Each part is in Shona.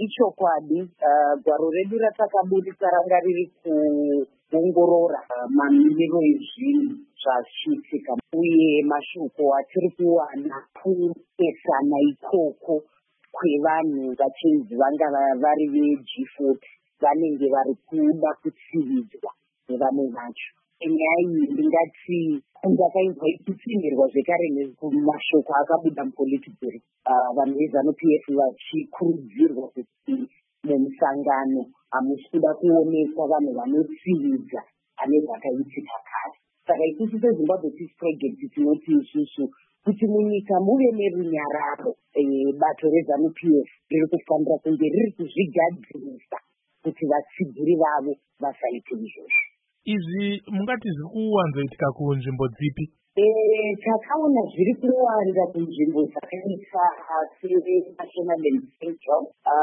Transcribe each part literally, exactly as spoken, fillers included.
Ichokwadi, uh, gwaro redu ratakabudisa ranga riri kuongorora uh, mamiriro ezvinhu zvachiitika uye mashoko atiri kuwana kupesana ikoko kwevanhu vachinzi vanga vari veG forty vanenge vari kuda kutsividzwa nevamwe vacho. Nyaya iyi ndingati ndakainzwa ichitsinirwa zvekare nemashoko akabuda mupolitikeri, vanhu veZANU-P F vachikurudzirwa kuti mumusangano hamusi kuda kuonekwa vanhu vanotsividza pane zvakaitika kare. Saka isusu seZimbabwe Peace Project tinoti isusu kuti munyika muve nerunyararo, bato reZANU-P F riri kufanira kunge riri kuzvigadzirisa kuti vatsigiri vavo vasaite izvozvo. Izvi mungati zviri kuwanzoitika kunzvimbo dzipi? Eh, takaona zviri kuwanda kunzvimbo dzakaita seNational and Central,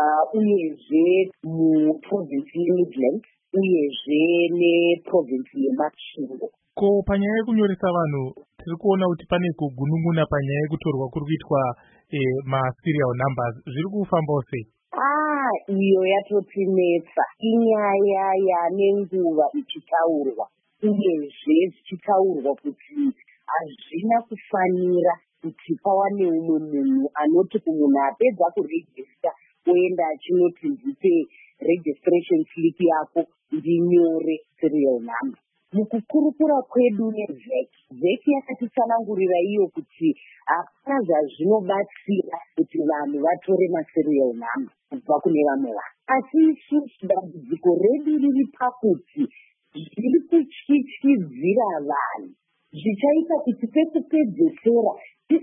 uyezve muprovinsi yeMidlands, uyezve neprovinsi yeMasvingo. Ko panyaya yekunyoresa vanhu tiri kuona kuti pane kugunun'una panyaya yekutorwa kuri kuitwa eh, maserial numbers. Zviri kufambawo sei? Ah, iyo yatotinetsa. Inyaya yane nguva ichitaurwa, uyezve zvichitaurwa kuti hazvina kufanira kuti pawane umwe munhu anoti kumunhu apedza kurejista oenda achinoti ndipe registration slip yako ndinyore serial number. Mukukurukura kwedu neVEC, VEC yakatitsanangurira iyo kuti hapana zvazvinobatsira kuti vanhu vatore maserial number kubva kune vamwe vanhu. Asi isusu dambudziko redu riri pakuti zviri kutyityidzira vanhu, zvichaita kuti pekupedzesera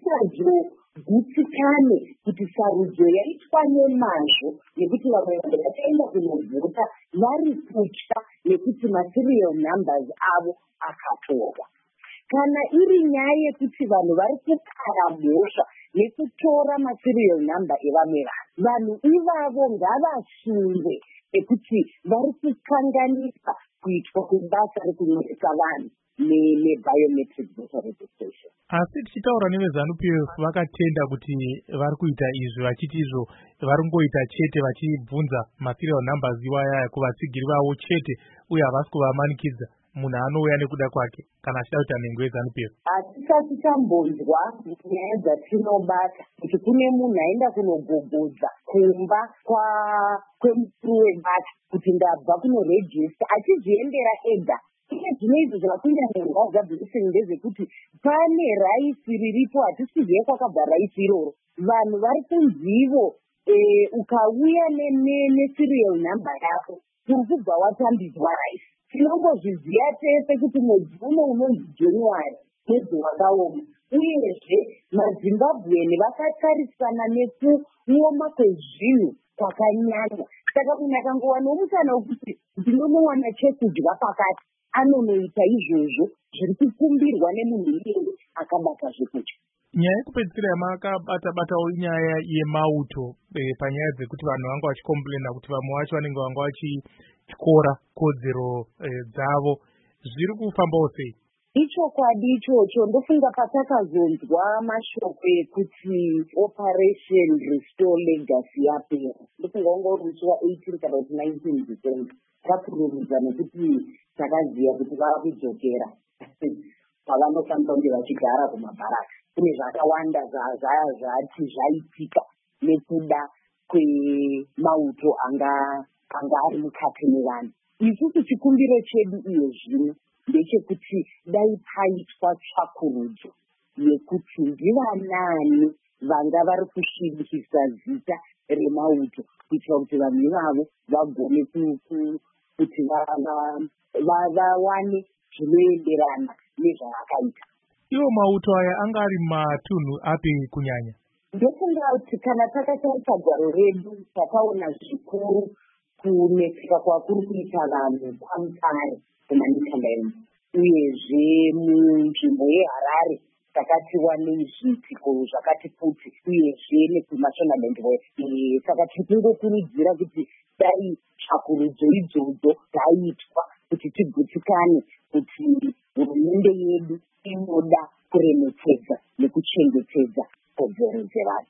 tisazogutsikane kuti sarudzo yaitwa nemazvo nekuti vamwe vanhu vachaenda kunovhota vari kutya nekuti maserial numbers avo akatorwa. Kana iri nyaya yekuti vanhu vari kukara mhosva nekutora maserial number evamwe vanhu, vanhu ivavo ngavasungwe nekuti vari kukanganisa kuitwa kwebasa rekunyoresa vanhu nebiometric voter registration. Asi tichitaura neveZANU-P F vakatenda kuti vari kuita izvi, vachiti izvo vari kungoita chete vachibvunza maserial numbers iwaya kuvatsigiri vavo chete, uye havasi kuvamanikidza. Munhu anouya nekuda kwake kana achida kuita nhengo yeZANU-P F. Hatisati tambonzwa nyaya dzatinobata kuti kune munhu aenda kunogogodza kumba kwemukuru webata kuti ndabva kunorejista achizviendera ega. Iye zvino izvo zvakapinda nengaugadzirisi ndezvekuti pane raisi riripo, hatisizive kwakabva raisi iroro. Vanhu vari kunzivo ukauya neserial number yako uri kubva watambidzwa raisi. Tinongozviziva tese kuti mwedzi uno unonzi January mwedzi wakaoma, uyezve maZimbabweni vakatarisana nekuoma kwezvinhu kwakanyanya. Saka munhu akangowanawo musana wekuti ndinonowana chekudya pakati, anonoita izvozvo zviri kukumbirwa nemunhu iyeye akabata zvekudya. Nyaya yekupedzisira yamakabata-batawo inyaya yemauto e, panyaya dzekuti vanhu vanga vachikomplena kuti vamwe vacho vanenge vanga vachityora kodzero e, dzavo. Zviri kufambawo sei? Ichokwadi ichocho. Ndofunga patakazonzwa mashoko ekuti Operation Restore Legacy yapera. Ndofunga wanga uri musi wa-eighteen kana kuti nineteen December. Takurumidza nekuti takaziva kuti vava kudzokera pavanofanira kunge vachigara kumabharaka. Kune zvakawanda zvati zvaitika nekuda kwemauto anga ari mukati mevanhu. Isusu chikumbiro chedu iyo zvino ndechekuti dai paitwa tsvakurudzo yekuti ndivanani vanga vari kusvibisa zita remauto kuitira kuti vanhu ivavo vagone kuti vawane zvinoenderana nezvavakaita. Iwo mauto aya anga ari matunhu api kunyanya? Ndofunga kuti kana takatarisa gwaro redu takaona zvikuru kunetseka kwakuri kuita vanhu kwaMutare kumaNikandaini, uyezve munzvimbo yeHarare takati wanei zviitiko zvakati kuti, uyezve nekunational and west. Saka tikungokurudzira kuti dai tsvakurudzo idzodzo dzaitwa kuti tigutsikane kuti hurumende yedu inoda kuremekedza nekuchengetedza kodzero dzevanhu.